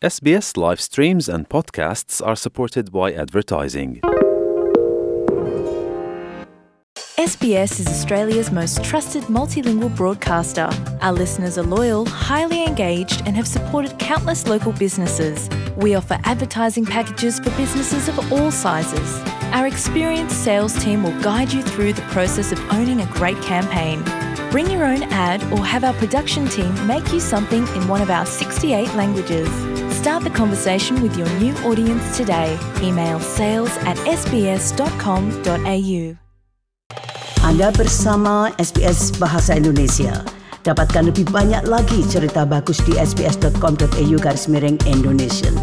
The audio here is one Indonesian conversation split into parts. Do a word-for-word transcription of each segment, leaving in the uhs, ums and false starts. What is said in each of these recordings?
S B S live streams and podcasts are supported by advertising. S B S is Australia's most trusted multilingual broadcaster. Our listeners are loyal, highly engaged, and have supported countless local businesses. We offer advertising packages for businesses of all sizes. Our experienced sales team will guide you through the process of owning a great campaign. Bring your own ad or have our production team make you something in one of our sixty-eight languages. Start the conversation with your new audience today. Email sales at s b s dot com dot a u. Anda bersama S B S Bahasa Indonesia. Dapatkan lebih banyak lagi cerita bagus di s b s dot com dot a u garis miring Indonesian.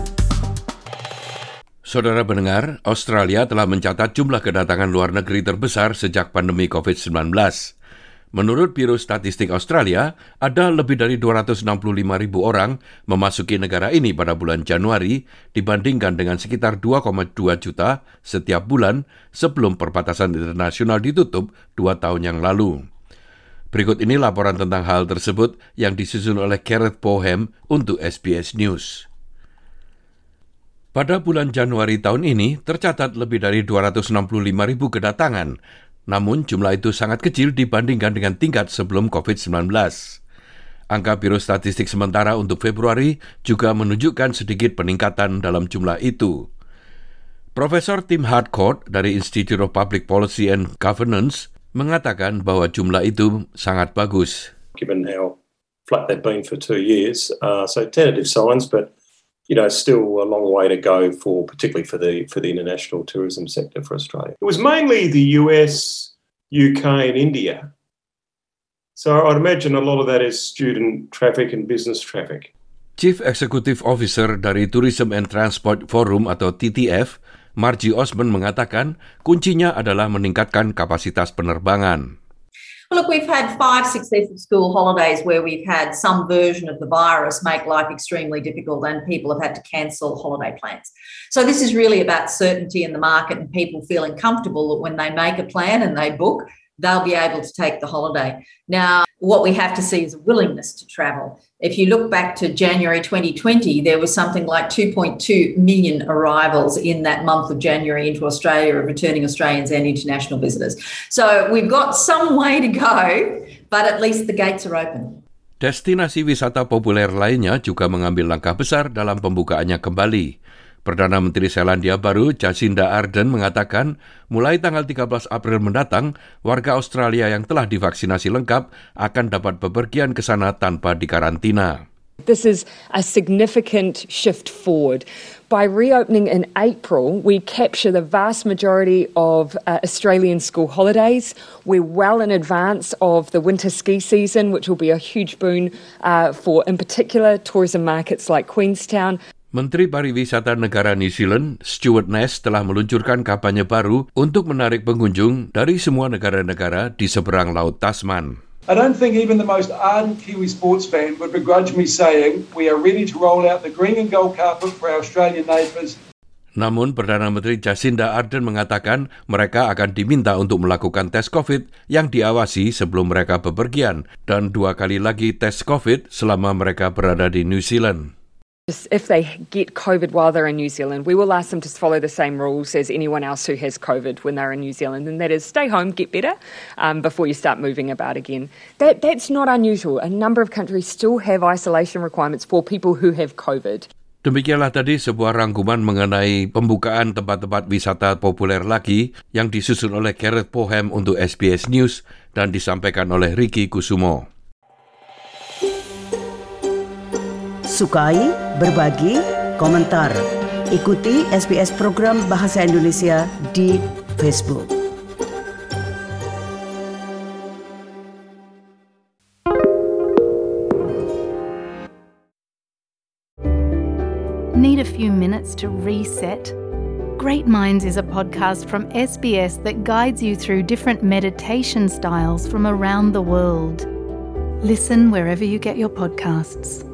Saudara pendengar, Australia telah mencatat jumlah kedatangan luar negeri terbesar sejak pandemi covid sembilan belas. Menurut Biro Statistik Australia, ada lebih dari dua ratus enam puluh lima ribu orang memasuki negara ini pada bulan Januari dibandingkan dengan sekitar dua koma dua juta setiap bulan sebelum perbatasan internasional ditutup dua tahun yang lalu. Berikut ini laporan tentang hal tersebut yang disusun oleh Gareth Pohem untuk S B S News. Pada bulan Januari tahun ini, tercatat lebih dari dua ratus enam puluh lima ribu kedatangan, namun jumlah itu sangat kecil dibandingkan dengan tingkat sebelum covid sembilan belas. Angka Biro Statistik sementara untuk Februari juga menunjukkan sedikit peningkatan dalam jumlah itu. Profesor Tim Harcourt dari Institute of Public Policy and Governance mengatakan bahwa jumlah itu sangat bagus. Given how flat they've been for two years, uh, so tentative signs, but you know, still a long way to go for, particularly for the for the international tourism sector for Australia. It was mainly the U S, U K, and India. So I'd imagine a lot of that is student traffic and business traffic. Chief Executive Officer dari Tourism and Transport Forum atau T T F, Margie Osmond mengatakan kuncinya adalah meningkatkan kapasitas penerbangan. Look, we've had five successive school holidays where we've had some version of the virus make life extremely difficult and people have had to cancel holiday plans. So this is really about certainty in the market and people feeling comfortable that when they make a plan and they book, they'll be able to take the holiday. Now, what we have to see is a willingness to travel. If you look back to January twenty twenty, there was something like two point two million arrivals in that month of January into Australia of returning Australians and international visitors. So we've got some way to go, but at least the gates are open. Destinasi wisata populer lainnya juga mengambil langkah besar dalam pembukaannya kembali. Perdana Menteri Selandia Baru Jacinda Ardern mengatakan mulai tanggal tiga belas April mendatang, warga Australia yang telah divaksinasi lengkap akan dapat bepergian ke sana tanpa dikarantina. This is a significant shift forward. By reopening in April, we capture the vast majority of uh, Australian school holidays. We're well in advance of the winter ski season, which will be a huge boon uh, for, in particular, tourism markets like Queenstown. Menteri Pariwisata Negara New Zealand, Stuart Ness, telah meluncurkan kampanye baru untuk menarik pengunjung dari semua negara-negara di seberang Laut Tasman. I don't think even the most ardent Kiwi sports fan would begrudge me saying we are ready to roll out the green and gold carpet for our Australian neighbours. Namun, Perdana Menteri Jacinda Ardern mengatakan mereka akan diminta untuk melakukan tes COVID yang diawasi sebelum mereka bepergian dan dua kali lagi tes COVID selama mereka berada di New Zealand. If they get COVID while they're in New Zealand, we will ask them to follow the same rules as anyone else who has COVID when they're in New Zealand, and that is stay home, get better, um, before you start moving about again. That, that's not unusual. A number of countries still have isolation requirements for people who have COVID. Demikianlah tadi sebuah rangkuman mengenai pembukaan tempat-tempat wisata populer lagi yang disusun oleh Gareth Pohem untuk S B S News dan disampaikan oleh Ricky Kusumo. Sukai, berbagi, komentar. Ikuti S B S program Bahasa Indonesia di Facebook. Need a few minutes to reset? Great Minds is a podcast from S B S that guides you through different meditation styles from around the world. Listen wherever you get your podcasts.